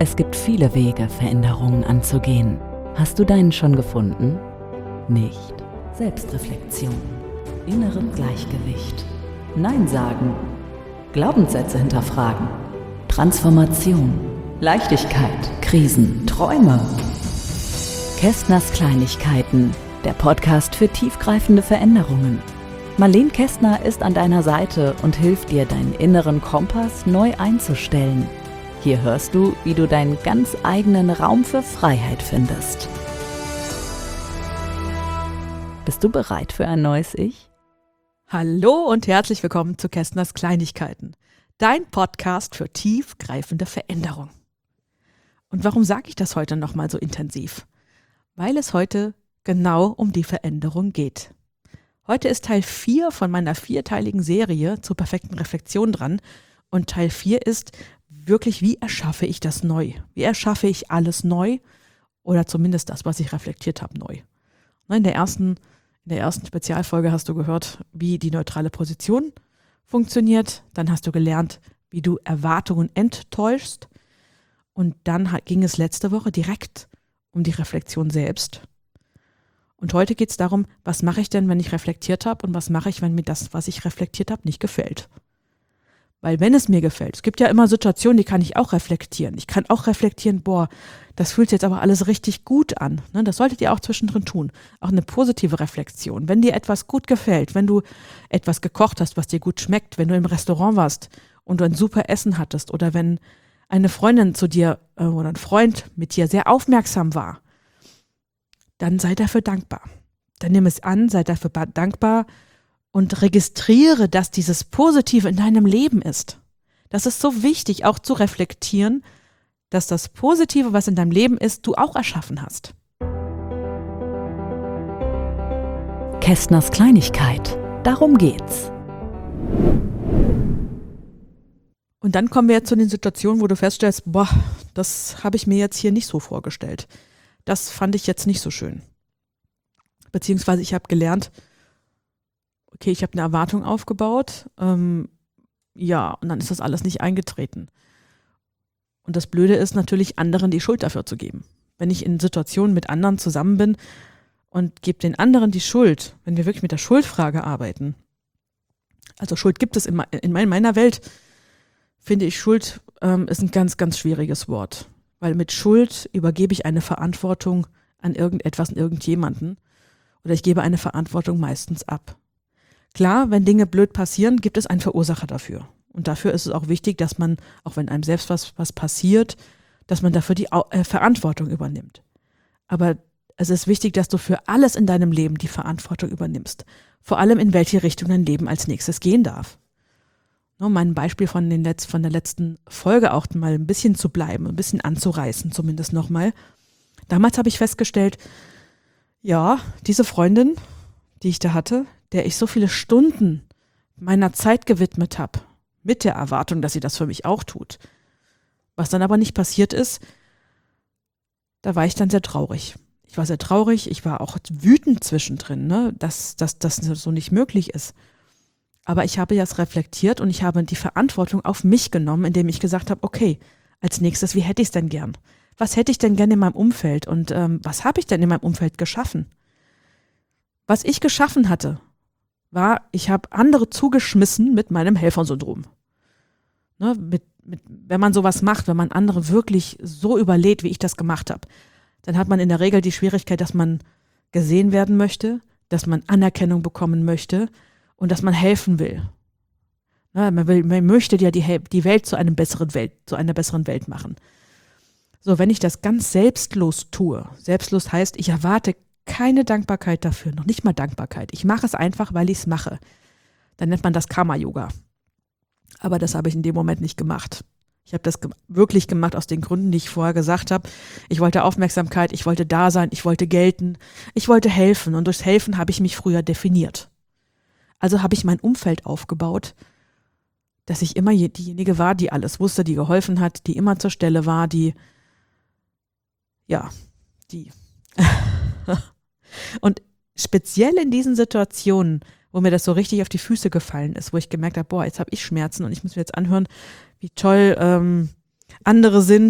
Es gibt viele Wege, Veränderungen anzugehen. Hast du deinen schon gefunden? Nicht. Selbstreflexion, innere Gleichgewicht, Nein sagen, Glaubenssätze hinterfragen, Transformation, Leichtigkeit, Krisen, Träume. Kästners Kleinigkeiten, der Podcast für tiefgreifende Veränderungen. Marlene Kästner ist an deiner Seite und hilft dir, deinen inneren Kompass neu einzustellen. Hier hörst du, wie du deinen ganz eigenen Raum für Freiheit findest. Bist du bereit für ein neues Ich? Hallo und herzlich willkommen zu Kästners Kleinigkeiten, dein Podcast für tiefgreifende Veränderung. Und warum sage ich das heute nochmal so intensiv? Weil es heute genau um die Veränderung geht. Heute ist Teil 4 von meiner 4-teiligen Serie zur perfekten Reflexion dran. Und Teil 4 ist wirklich, wie erschaffe ich das neu? Wie erschaffe ich alles neu? Oder zumindest das, was ich reflektiert habe, neu. In der ersten Spezialfolge hast du gehört, wie die neutrale Position funktioniert. Dann hast du gelernt, wie du Erwartungen enttäuschst. Und dann ging es letzte Woche direkt um die Reflexion selbst. Und heute geht es darum, was mache ich denn, wenn ich reflektiert habe und was mache ich, wenn mir das, was ich reflektiert habe, nicht gefällt. Weil wenn es mir gefällt, es gibt ja immer Situationen, die kann ich auch reflektieren. Ich kann auch reflektieren, das fühlt sich jetzt aber alles richtig gut an. Das solltet ihr auch zwischendrin tun. Auch eine positive Reflexion. Wenn dir etwas gut gefällt, wenn du etwas gekocht hast, was dir gut schmeckt, wenn du im Restaurant warst und du ein super Essen hattest oder wenn eine Freundin zu dir oder ein Freund mit dir sehr aufmerksam war, dann sei dafür dankbar. Dann nimm es an, sei dafür dankbar und registriere, dass dieses Positive in deinem Leben ist. Das ist so wichtig, auch zu reflektieren, dass das Positive, was in deinem Leben ist, du auch erschaffen hast. Kästners Kleinigkeit, darum geht's. Und dann kommen wir jetzt zu den Situationen, wo du feststellst, das habe ich mir jetzt hier nicht so vorgestellt. Das fand ich jetzt nicht so schön. Beziehungsweise ich habe gelernt, okay, ich habe eine Erwartung aufgebaut, und dann ist das alles nicht eingetreten. Und das Blöde ist natürlich, anderen die Schuld dafür zu geben. Wenn ich in Situationen mit anderen zusammen bin und gebe den anderen die Schuld, wenn wir wirklich mit der Schuldfrage arbeiten, also Schuld gibt es in meiner Welt, finde ich, Schuld ist ein ganz, ganz schwieriges Wort. Weil mit Schuld übergebe ich eine Verantwortung an irgendetwas, an irgendjemanden. Oder ich gebe eine Verantwortung meistens ab. Klar, wenn Dinge blöd passieren, gibt es einen Verursacher dafür. Und dafür ist es auch wichtig, dass man, auch wenn einem selbst was passiert, dass man dafür die Verantwortung übernimmt. Aber es ist wichtig, dass du für alles in deinem Leben die Verantwortung übernimmst. Vor allem, in welche Richtung dein Leben als nächstes gehen darf. Um mein Beispiel von der letzten Folge auch mal ein bisschen zu bleiben, ein bisschen anzureißen zumindest nochmal. Damals habe ich festgestellt, ja, diese Freundin, die ich da hatte, der ich so viele Stunden meiner Zeit gewidmet habe, mit der Erwartung, dass sie das für mich auch tut. Was dann aber nicht passiert ist, da war ich dann sehr traurig. Ich war sehr traurig, ich war auch wütend zwischendrin, dass das so nicht möglich ist. Aber ich habe das reflektiert und ich habe die Verantwortung auf mich genommen, indem ich gesagt habe, okay, als nächstes, wie hätte ich es denn gern? Was hätte ich denn gern in meinem Umfeld und was habe ich denn in meinem Umfeld geschaffen? Was ich geschaffen hatte, war, ich habe andere zugeschmissen mit meinem Helfersyndrom. Wenn man sowas macht, wenn man andere wirklich so überlädt, wie ich das gemacht habe, dann hat man in der Regel die Schwierigkeit, dass man gesehen werden möchte, dass man Anerkennung bekommen möchte, und dass man helfen will. Man möchte ja die Welt zu einer besseren Welt machen. So, wenn ich das ganz selbstlos tue, selbstlos heißt, ich erwarte keine Dankbarkeit dafür, noch nicht mal Dankbarkeit. Ich mache es einfach, weil ich es mache. Dann nennt man das Karma-Yoga. Aber das habe ich in dem Moment nicht gemacht. Ich habe das wirklich gemacht aus den Gründen, die ich vorher gesagt habe. Ich wollte Aufmerksamkeit, ich wollte da sein, ich wollte gelten, ich wollte helfen. Und durchs Helfen habe ich mich früher definiert. Also habe ich mein Umfeld aufgebaut, dass ich immer diejenige war, die alles wusste, die geholfen hat, die immer zur Stelle war, die. Und speziell in diesen Situationen, wo mir das so richtig auf die Füße gefallen ist, wo ich gemerkt habe, jetzt habe ich Schmerzen und ich muss mir jetzt anhören, wie toll andere sind,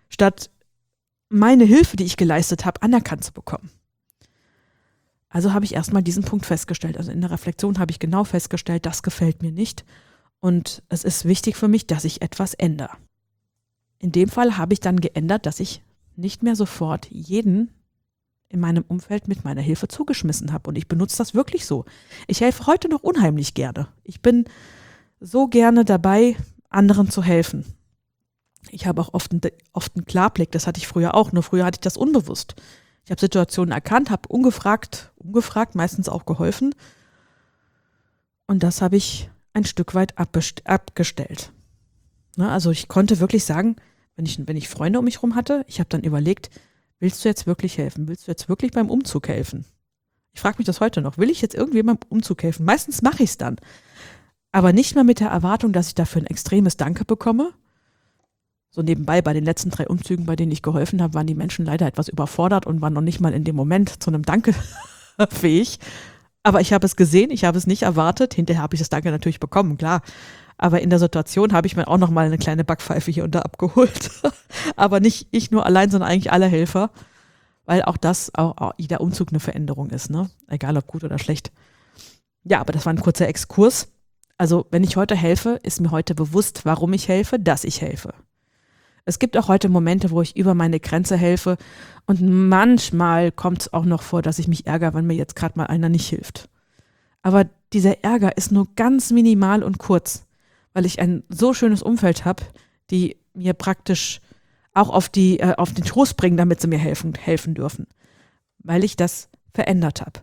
statt meine Hilfe, die ich geleistet habe, anerkannt zu bekommen. Also habe ich erstmal diesen Punkt festgestellt. Also in der Reflexion habe ich genau festgestellt, das gefällt mir nicht und es ist wichtig für mich, dass ich etwas ändere. In dem Fall habe ich dann geändert, dass ich nicht mehr sofort jeden in meinem Umfeld mit meiner Hilfe zugeschmissen habe. Und ich benutze das wirklich so. Ich helfe heute noch unheimlich gerne. Ich bin so gerne dabei, anderen zu helfen. Ich habe auch oft einen Klarblick, das hatte ich früher auch, nur früher hatte ich das unbewusst. Ich habe Situationen erkannt, habe ungefragt meistens auch geholfen. Und das habe ich ein Stück weit abgestellt. Also ich konnte wirklich sagen, wenn ich Freunde um mich herum hatte, ich habe dann überlegt, willst du jetzt wirklich helfen? Willst du jetzt wirklich beim Umzug helfen? Ich frage mich das heute noch. Will ich jetzt irgendwie beim Umzug helfen? Meistens mache ich es dann. Aber nicht mehr mit der Erwartung, dass ich dafür ein extremes Danke bekomme. So nebenbei, bei den letzten 3 Umzügen, bei denen ich geholfen habe, waren die Menschen leider etwas überfordert und waren noch nicht mal in dem Moment zu einem Danke fähig. Aber ich habe es gesehen, ich habe es nicht erwartet. Hinterher habe ich das Danke natürlich bekommen, klar. Aber in der Situation habe ich mir auch noch mal eine kleine Backpfeife hier und da abgeholt. Aber nicht ich nur allein, sondern eigentlich alle Helfer. Weil auch jeder Umzug eine Veränderung ist, ne? Egal ob gut oder schlecht. Ja, aber das war ein kurzer Exkurs. Also wenn ich heute helfe, ist mir heute bewusst, warum ich helfe, dass ich helfe. Es gibt auch heute Momente, wo ich über meine Grenze helfe. Und manchmal kommt es auch noch vor, dass ich mich ärgere, wenn mir jetzt gerade mal einer nicht hilft. Aber dieser Ärger ist nur ganz minimal und kurz, weil ich ein so schönes Umfeld habe, die mir praktisch auch auf den Trost bringen, damit sie mir helfen dürfen, weil ich das verändert habe.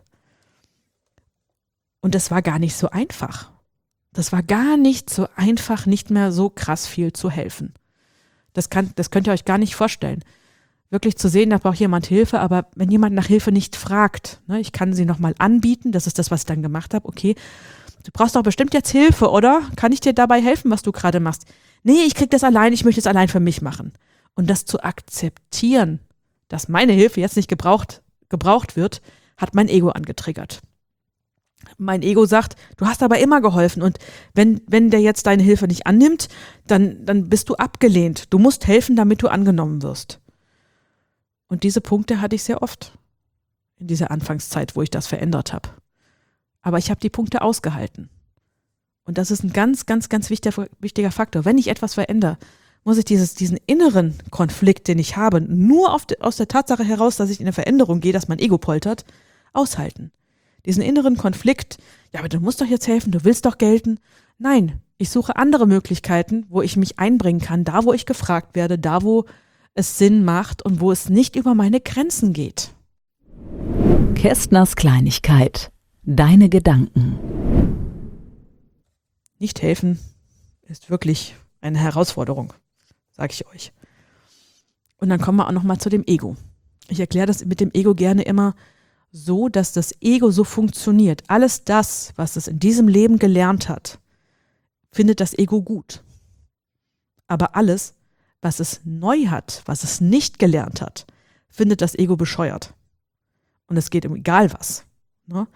Und das war gar nicht so einfach. Das war gar nicht so einfach, nicht mehr so krass viel zu helfen. Das könnt ihr euch gar nicht vorstellen. Wirklich zu sehen, da braucht jemand Hilfe, aber wenn jemand nach Hilfe nicht fragt, ne, ich kann sie nochmal anbieten, das ist das, was ich dann gemacht habe, okay, du brauchst doch bestimmt jetzt Hilfe, oder? Kann ich dir dabei helfen, was du gerade machst? Nee, ich krieg das allein, ich möchte es allein für mich machen. Und das zu akzeptieren, dass meine Hilfe jetzt nicht gebraucht wird, hat mein Ego angetriggert. Mein Ego sagt, du hast aber immer geholfen und wenn der jetzt deine Hilfe nicht annimmt, dann bist du abgelehnt. Du musst helfen, damit du angenommen wirst. Und diese Punkte hatte ich sehr oft in dieser Anfangszeit, wo ich das verändert habe. Aber ich habe die Punkte ausgehalten. Und das ist ein ganz, ganz, ganz wichtiger Faktor. Wenn ich etwas verändere, muss ich diesen inneren Konflikt, den ich habe, nur aus der Tatsache heraus, dass ich in eine Veränderung gehe, dass mein Ego poltert, aushalten. Diesen inneren Konflikt, ja, aber du musst doch jetzt helfen, du willst doch gelten. Nein, ich suche andere Möglichkeiten, wo ich mich einbringen kann, da wo ich gefragt werde, da wo es Sinn macht und wo es nicht über meine Grenzen geht. Kästners Kleinigkeit. Deine Gedanken. Nicht helfen ist wirklich eine Herausforderung, sage ich euch. Und dann kommen wir auch nochmal zu dem Ego. Ich erkläre das mit dem Ego gerne immer so, dass das Ego so funktioniert. Alles das, was es in diesem Leben gelernt hat, findet das Ego gut. Aber alles, was es neu hat, was es nicht gelernt hat, findet das Ego bescheuert. Und es geht um egal was. Ne?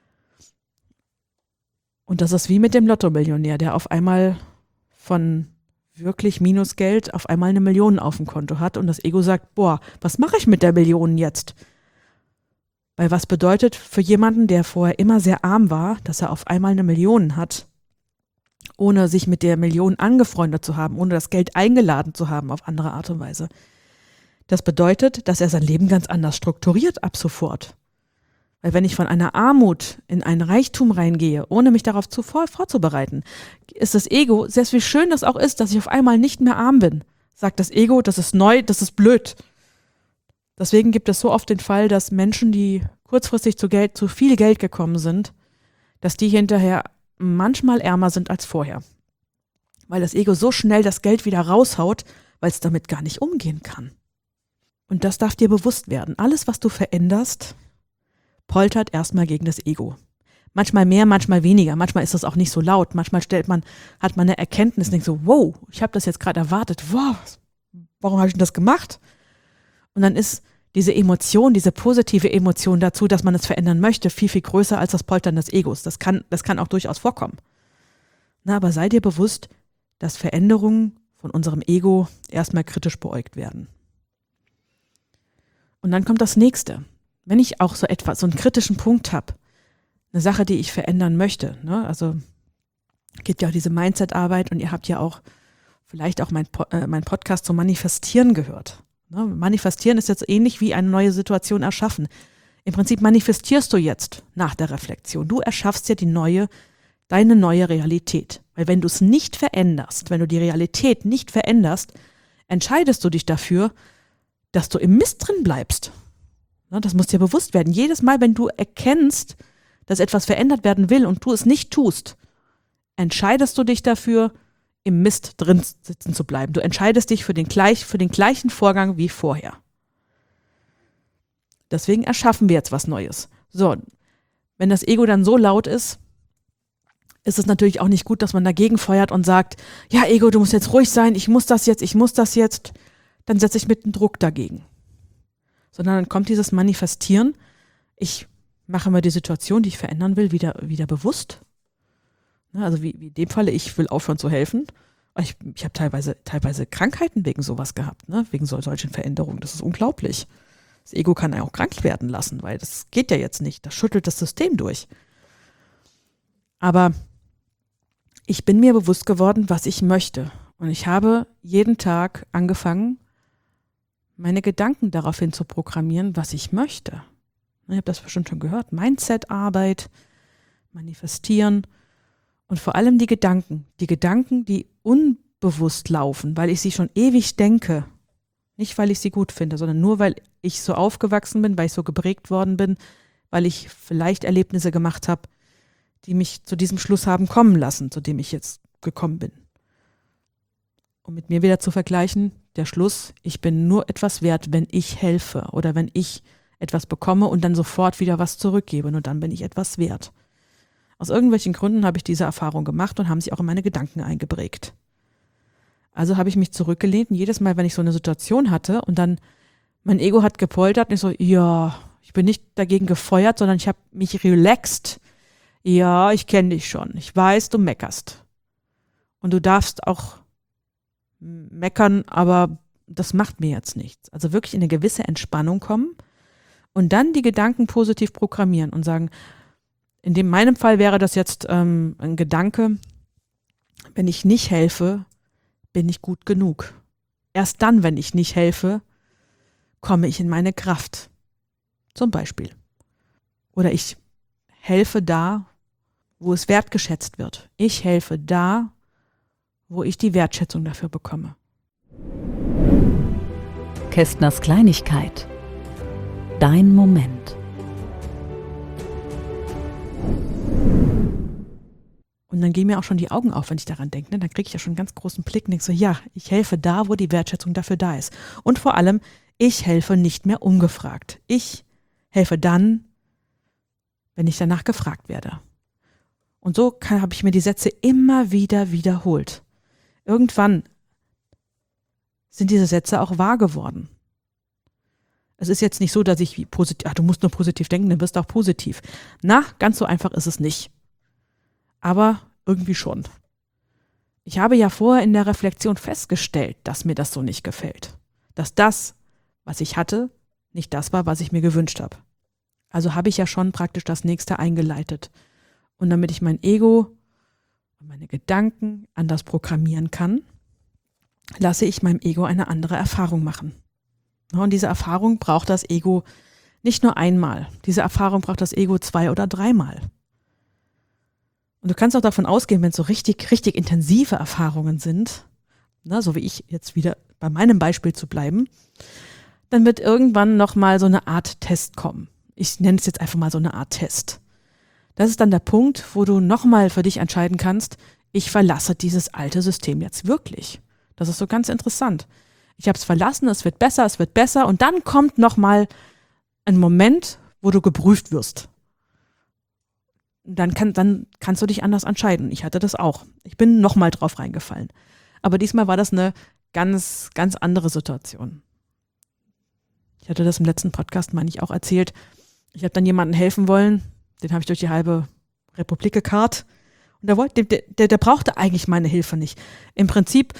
Und das ist wie mit dem Lotto-Millionär, der auf einmal von wirklich Minusgeld auf einmal 1 Million auf dem Konto hat und das Ego sagt, boah, was mache ich mit der Million jetzt? Weil was bedeutet für jemanden, der vorher immer sehr arm war, dass er auf einmal 1 Million hat, ohne sich mit der Million angefreundet zu haben, ohne das Geld eingeladen zu haben auf andere Art und Weise. Das bedeutet, dass er sein Leben ganz anders strukturiert ab sofort. Weil wenn ich von einer Armut in einen Reichtum reingehe, ohne mich darauf vorzubereiten, ist das Ego, selbst wie schön das auch ist, dass ich auf einmal nicht mehr arm bin, sagt das Ego, das ist neu, das ist blöd. Deswegen gibt es so oft den Fall, dass Menschen, die kurzfristig zu viel Geld gekommen sind, dass die hinterher manchmal ärmer sind als vorher. Weil das Ego so schnell das Geld wieder raushaut, weil es damit gar nicht umgehen kann. Und das darf dir bewusst werden. Alles, was du veränderst, poltert erstmal gegen das Ego. Manchmal mehr, manchmal weniger. Manchmal ist das auch nicht so laut. Manchmal hat man eine Erkenntnis und denkt so, wow, ich habe das jetzt gerade erwartet. Wow, warum habe ich denn das gemacht? Und dann ist diese Emotion, diese positive Emotion dazu, dass man es verändern möchte, viel, viel größer als das Poltern des Egos. Das kann auch durchaus vorkommen. Aber sei dir bewusst, dass Veränderungen von unserem Ego erstmal kritisch beäugt werden. Und dann kommt das Nächste. Wenn ich auch so einen kritischen Punkt habe, eine Sache, die ich verändern möchte, ne? Also geht ja auch diese Mindset-Arbeit und ihr habt ja auch vielleicht auch mein Podcast zum Manifestieren gehört. Ne? Manifestieren ist jetzt ähnlich wie eine neue Situation erschaffen. Im Prinzip manifestierst du jetzt nach der Reflexion. Du erschaffst ja deine neue Realität. Weil wenn du es nicht veränderst, wenn du die Realität nicht veränderst, entscheidest du dich dafür, dass du im Mist drin bleibst. Ne? Das muss dir bewusst werden. Jedes Mal, wenn du erkennst, dass etwas verändert werden will und du es nicht tust, entscheidest du dich dafür, im Mist drin sitzen zu bleiben. Du entscheidest dich für den gleichen Vorgang wie vorher. Deswegen erschaffen wir jetzt was Neues. So, wenn das Ego dann so laut ist, ist es natürlich auch nicht gut, dass man dagegen feuert und sagt, ja Ego, du musst jetzt ruhig sein, ich muss das jetzt. Dann setze ich mit dem Druck dagegen. Sondern dann kommt dieses Manifestieren, ich mache mir die Situation, die ich verändern will, wieder bewusst. Also wie in dem Falle, ich will aufhören zu helfen. Ich habe teilweise Krankheiten wegen sowas gehabt, ne? Wegen solchen Veränderungen. Das ist unglaublich. Das Ego kann ja auch krank werden lassen, weil das geht ja jetzt nicht. Das schüttelt das System durch. Aber ich bin mir bewusst geworden, was ich möchte. Und ich habe jeden Tag angefangen, meine Gedanken daraufhin zu programmieren, was ich möchte. Ich habe das bestimmt schon gehört. Mindset-Arbeit, Manifestieren und vor allem die Gedanken, die unbewusst laufen, weil ich sie schon ewig denke. Nicht, weil ich sie gut finde, sondern nur, weil ich so aufgewachsen bin, weil ich so geprägt worden bin, weil ich vielleicht Erlebnisse gemacht habe, die mich zu diesem Schluss haben kommen lassen, zu dem ich jetzt gekommen bin. Um mit mir wieder zu vergleichen, der Schluss, ich bin nur etwas wert, wenn ich helfe oder wenn ich etwas bekomme und dann sofort wieder was zurückgebe, nur dann bin ich etwas wert. Aus irgendwelchen Gründen habe ich diese Erfahrung gemacht und haben sie auch in meine Gedanken eingeprägt. Also habe ich mich zurückgelehnt und jedes Mal, wenn ich so eine Situation hatte und dann mein Ego hat gepoltert und ich so, ja, ich bin nicht dagegen gefeuert, sondern ich habe mich relaxed. Ja, ich kenne dich schon. Ich weiß, du meckerst. Und du darfst auch meckern, aber das macht mir jetzt nichts. Also wirklich in eine gewisse Entspannung kommen und dann die Gedanken positiv programmieren und sagen, in meinem Fall wäre das jetzt ein Gedanke, wenn ich nicht helfe, bin ich gut genug. Erst dann, wenn ich nicht helfe, komme ich in meine Kraft. Zum Beispiel. Oder ich helfe da, wo es wertgeschätzt wird. Ich helfe da, wo ich die Wertschätzung dafür bekomme. Kästners Kleinigkeit. Dein Moment. Und dann gehen mir auch schon die Augen auf, wenn ich daran denke. Ne? Dann kriege ich ja schon einen ganz großen Blick und denke so, ja, ich helfe da, wo die Wertschätzung dafür da ist. Und vor allem, ich helfe nicht mehr ungefragt. Ich helfe dann, wenn ich danach gefragt werde. Und so habe ich mir die Sätze immer wieder wiederholt. Irgendwann sind diese Sätze auch wahr geworden. Es ist jetzt nicht so, dass ich du musst nur positiv denken, dann wirst du auch positiv. Na, ganz so einfach ist es nicht. Aber irgendwie schon. Ich habe ja vorher in der Reflexion festgestellt, dass mir das so nicht gefällt. Dass das, was ich hatte, nicht das war, was ich mir gewünscht habe. Also habe ich ja schon praktisch das Nächste eingeleitet. Und damit ich mein Ego und meine Gedanken anders programmieren kann, lasse ich meinem Ego eine andere Erfahrung machen. Und diese Erfahrung braucht das Ego nicht nur einmal. Diese Erfahrung braucht das Ego 2 oder 3 Mal. Und du kannst auch davon ausgehen, wenn es so richtig, richtig intensive Erfahrungen sind, ne, so wie ich jetzt wieder bei meinem Beispiel zu bleiben, dann wird irgendwann nochmal so eine Art Test kommen. Ich nenne es jetzt einfach mal so eine Art Test. Das ist dann der Punkt, wo du nochmal für dich entscheiden kannst, ich verlasse dieses alte System jetzt wirklich. Das ist so ganz interessant. Ich habe es verlassen, es wird besser und dann kommt nochmal ein Moment, wo du geprüft wirst. Dann kannst du dich anders entscheiden. Ich hatte das auch. Ich bin nochmal drauf reingefallen. Aber diesmal war das eine ganz, ganz andere Situation. Ich hatte das im letzten Podcast, meine ich, auch erzählt. Ich habe dann jemandem helfen wollen, den habe ich durch die halbe Republik gekarrt. Und der brauchte eigentlich meine Hilfe nicht. Im Prinzip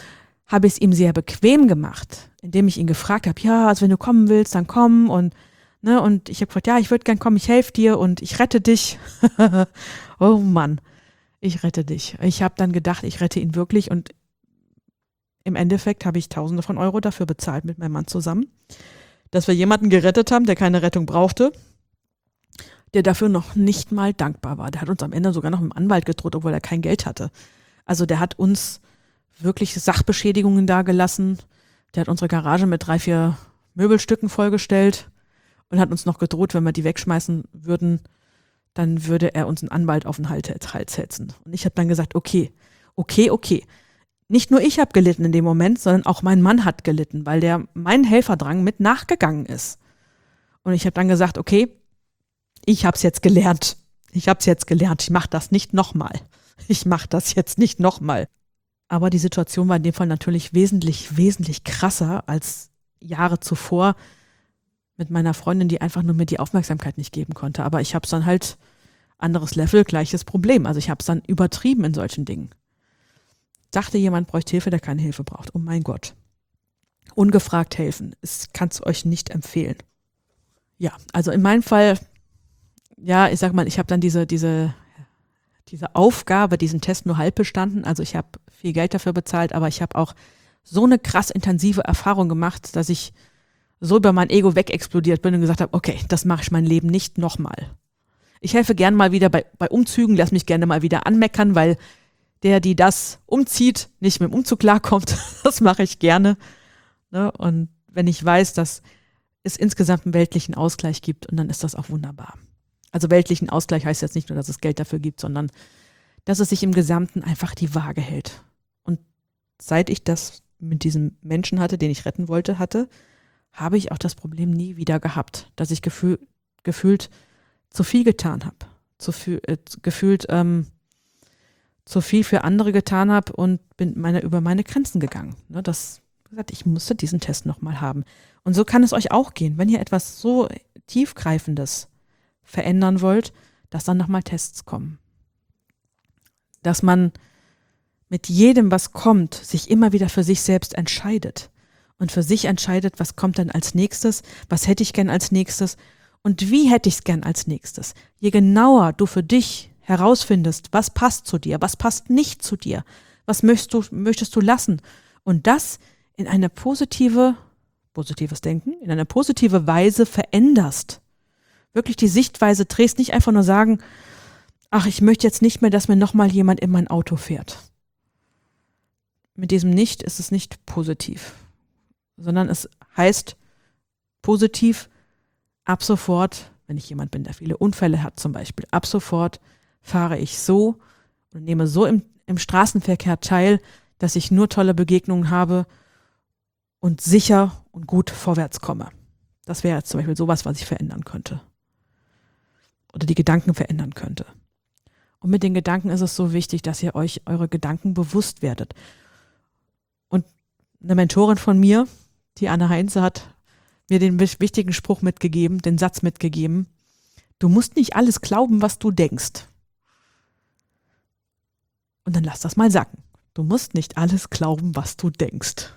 habe ich es ihm sehr bequem gemacht, indem ich ihn gefragt habe, ja, also wenn du kommen willst, dann komm und ich habe gefragt, ja, ich würde gern kommen, ich helfe dir und ich rette dich. Oh Mann, ich rette dich. Ich habe dann gedacht, ich rette ihn wirklich und im Endeffekt habe ich Tausende von Euro dafür bezahlt mit meinem Mann zusammen, dass wir jemanden gerettet haben, der keine Rettung brauchte, der dafür noch nicht mal dankbar war. Der hat uns am Ende sogar noch mit dem Anwalt gedroht, obwohl er kein Geld hatte. Also der hat uns wirklich Sachbeschädigungen dagelassen. Der hat unsere Garage mit 3, 4 Möbelstücken vollgestellt und hat uns noch gedroht, wenn wir die wegschmeißen würden, dann würde er uns einen Anwalt auf den Hals setzen. Und ich habe dann gesagt, okay. Nicht nur ich habe gelitten in dem Moment, sondern auch mein Mann hat gelitten, weil der meinen Helferdrang mit nachgegangen ist. Und ich habe dann gesagt, okay, ich habe es jetzt gelernt. Ich mache das nicht nochmal. Aber die Situation war in dem Fall natürlich wesentlich, wesentlich krasser als Jahre zuvor mit meiner Freundin, die einfach nur mir die Aufmerksamkeit nicht geben konnte. Aber ich habe es dann halt, anderes Level, gleiches Problem. Also ich habe es dann übertrieben in solchen Dingen. Dachte, jemand bräuchte Hilfe, der keine Hilfe braucht. Oh mein Gott. Ungefragt helfen. Ich kann es euch nicht empfehlen. Ja, also in meinem Fall, ja, ich sag mal, ich habe dann diese Aufgabe, diesen Test nur halb bestanden. Also ich habe viel Geld dafür bezahlt, aber ich habe auch so eine krass intensive Erfahrung gemacht, dass ich so über mein Ego wegexplodiert bin und gesagt habe, okay, das mache ich mein Leben nicht nochmal. Ich helfe gern mal wieder bei Umzügen, lass mich gerne mal wieder anmeckern, weil die das umzieht, nicht mit dem Umzug klarkommt. Das mache ich gerne. Ne? Und wenn ich weiß, dass es insgesamt einen weltlichen Ausgleich gibt, und dann ist das auch wunderbar. Also weltlichen Ausgleich heißt jetzt nicht nur, dass es Geld dafür gibt, sondern dass es sich im Gesamten einfach die Waage hält. Und seit ich das mit diesem Menschen hatte, den ich retten wollte, habe ich auch das Problem nie wieder gehabt, dass ich gefühlt zu viel getan habe. Gefühlt zu viel für andere getan habe und bin über meine Grenzen gegangen. Ne, ich musste diesen Test nochmal haben. Und so kann es euch auch gehen, wenn ihr etwas so Tiefgreifendes verändern wollt, dass dann nochmal Tests kommen. Dass man mit jedem, was kommt, sich immer wieder für sich selbst entscheidet. Und für sich entscheidet, was kommt denn als nächstes, was hätte ich gern als nächstes und wie hätte ich es gern als nächstes. Je genauer du für dich herausfindest, was passt zu dir, was passt nicht zu dir, was möchtest du lassen und das in eine positives Denken, in eine positive Weise veränderst. Wirklich die Sichtweise drehst, nicht einfach nur sagen, ach, ich möchte jetzt nicht mehr, dass mir nochmal jemand in mein Auto fährt. Mit diesem Nicht ist es nicht positiv, sondern es heißt positiv, ab sofort, wenn ich jemand bin, der viele Unfälle hat zum Beispiel, ab sofort fahre ich so und nehme so im Straßenverkehr teil, dass ich nur tolle Begegnungen habe und sicher und gut vorwärts komme. Das wäre jetzt zum Beispiel sowas, was ich verändern könnte. Oder die Gedanken verändern könnte. Und mit den Gedanken ist es so wichtig, dass ihr euch eure Gedanken bewusst werdet. Und eine Mentorin von mir, die Anne Heinze, hat mir den wichtigen Spruch mitgegeben, den Satz mitgegeben: Du musst nicht alles glauben, was du denkst. Und dann lass das mal sacken. Du musst nicht alles glauben, was du denkst.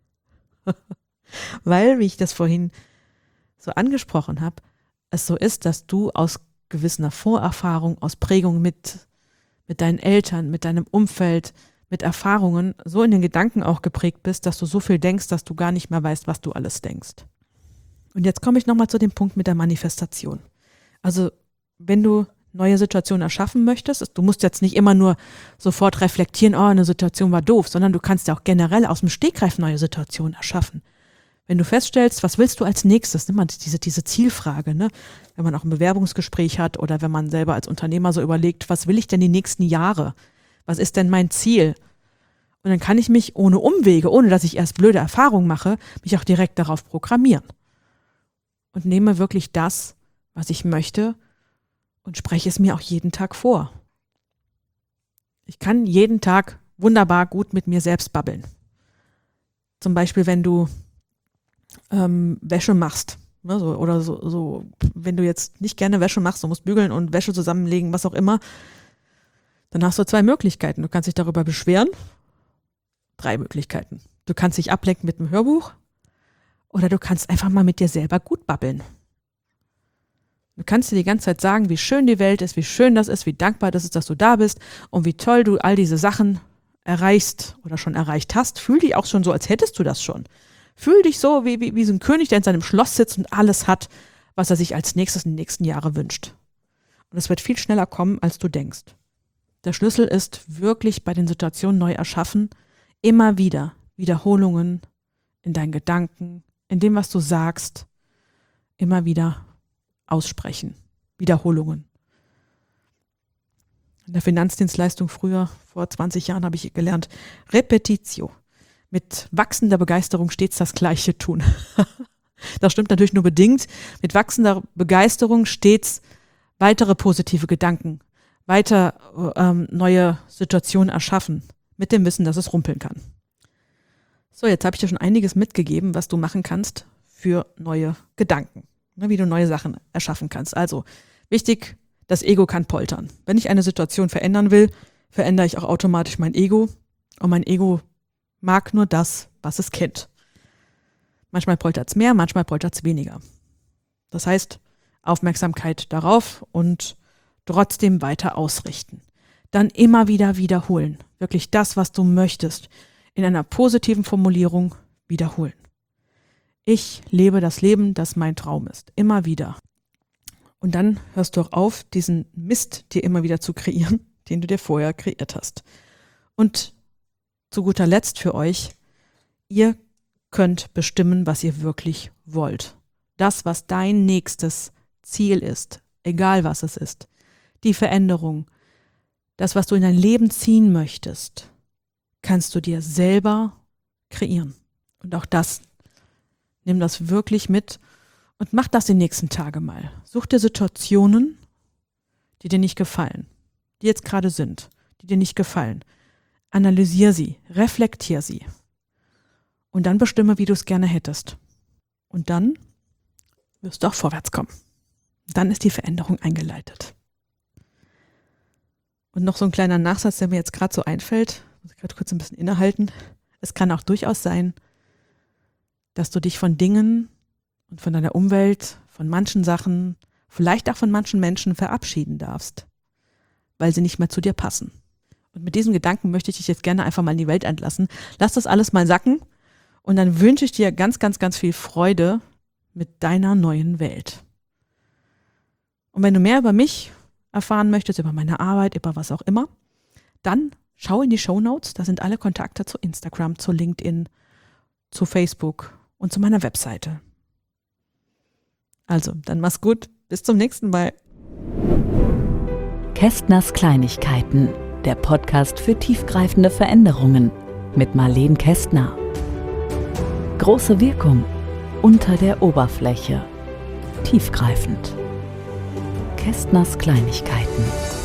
Weil, wie ich das vorhin so angesprochen habe, es so ist, dass du aus gewisser Vorerfahrung, aus Prägung mit deinen Eltern, mit deinem Umfeld, mit Erfahrungen so in den Gedanken auch geprägt bist, dass du so viel denkst, dass du gar nicht mehr weißt, was du alles denkst. Und jetzt komme ich nochmal zu dem Punkt mit der Manifestation. Also wenn du neue Situationen erschaffen möchtest, du musst jetzt nicht immer nur sofort reflektieren, oh, eine Situation war doof, sondern du kannst ja auch generell aus dem Stegreif neue Situationen erschaffen. Wenn du feststellst, was willst du als nächstes, nimm mal diese Zielfrage, ne? Wenn man auch ein Bewerbungsgespräch hat oder wenn man selber als Unternehmer so überlegt, was will ich denn die nächsten Jahre? Was ist denn mein Ziel? Und dann kann ich mich ohne Umwege, ohne dass ich erst blöde Erfahrungen mache, mich auch direkt darauf programmieren. Und nehme wirklich das, was ich möchte, und spreche es mir auch jeden Tag vor. Ich kann jeden Tag wunderbar gut mit mir selbst babbeln. Zum Beispiel, wenn du Wäsche machst, ne, so, wenn du jetzt nicht gerne Wäsche machst, du musst bügeln und Wäsche zusammenlegen, was auch immer, dann hast du 2 Möglichkeiten. Du kannst dich darüber beschweren. 3 Möglichkeiten. Du kannst dich ablenken mit einem Hörbuch oder du kannst einfach mal mit dir selber gut babbeln. Du kannst dir die ganze Zeit sagen, wie schön die Welt ist, wie schön das ist, wie dankbar das ist, dass du da bist und wie toll du all diese Sachen erreichst oder schon erreicht hast. Fühl dich auch schon so, als hättest du das schon. Fühl dich so wie so ein König, der in seinem Schloss sitzt und alles hat, was er sich als nächstes in den nächsten Jahren wünscht. Und es wird viel schneller kommen, als du denkst. Der Schlüssel ist wirklich bei den Situationen neu erschaffen, immer wieder Wiederholungen in deinen Gedanken, in dem, was du sagst, immer wieder aussprechen. Wiederholungen. In der Finanzdienstleistung früher, vor 20 Jahren, habe ich gelernt, Repetitio. Mit wachsender Begeisterung stets das Gleiche tun. Das stimmt natürlich nur bedingt. Mit wachsender Begeisterung stets weitere positive Gedanken, weiter neue Situationen erschaffen, mit dem Wissen, dass es rumpeln kann. So, jetzt habe ich dir schon einiges mitgegeben, was du machen kannst für neue Gedanken, wie du neue Sachen erschaffen kannst. Also wichtig, das Ego kann poltern. Wenn ich eine Situation verändern will, verändere ich auch automatisch mein Ego. Und mein Ego mag nur das, was es kennt. Manchmal poltert es mehr, manchmal poltert es weniger. Das heißt, Aufmerksamkeit darauf und trotzdem weiter ausrichten. Dann immer wieder wiederholen. Wirklich das, was du möchtest, in einer positiven Formulierung wiederholen. Ich lebe das Leben, das mein Traum ist. Immer wieder. Und dann hörst du auch auf, diesen Mist dir immer wieder zu kreieren, den du dir vorher kreiert hast. Und zu guter Letzt für euch, ihr könnt bestimmen, was ihr wirklich wollt. Das, was dein nächstes Ziel ist, egal was es ist. Die Veränderung, das, was du in dein Leben ziehen möchtest, kannst du dir selber kreieren. Und auch das, nimm das wirklich mit und mach das die nächsten Tage mal. Such dir Situationen, die dir nicht gefallen, die jetzt gerade sind, die dir nicht gefallen. Analysier sie, reflektier sie und dann bestimme, wie du es gerne hättest. Und dann wirst du auch vorwärts kommen. Dann ist die Veränderung eingeleitet. Und noch so ein kleiner Nachsatz, der mir jetzt gerade so einfällt, muss ich gerade kurz ein bisschen innehalten. Es kann auch durchaus sein, dass du dich von Dingen und von deiner Umwelt, von manchen Sachen, vielleicht auch von manchen Menschen verabschieden darfst, weil sie nicht mehr zu dir passen. Und mit diesem Gedanken möchte ich dich jetzt gerne einfach mal in die Welt entlassen. Lass das alles mal sacken und dann wünsche ich dir ganz, ganz, ganz viel Freude mit deiner neuen Welt. Und wenn du mehr über mich erfahren möchtest, über meine Arbeit, über was auch immer, dann schau in die Shownotes, da sind alle Kontakte zu Instagram, zu LinkedIn, zu Facebook und zu meiner Webseite. Also, dann mach's gut, bis zum nächsten Mal. Kästners Kleinigkeiten, der Podcast für tiefgreifende Veränderungen mit Marleen Kästner. Große Wirkung unter der Oberfläche. Tiefgreifend. Kästners Kleinigkeiten.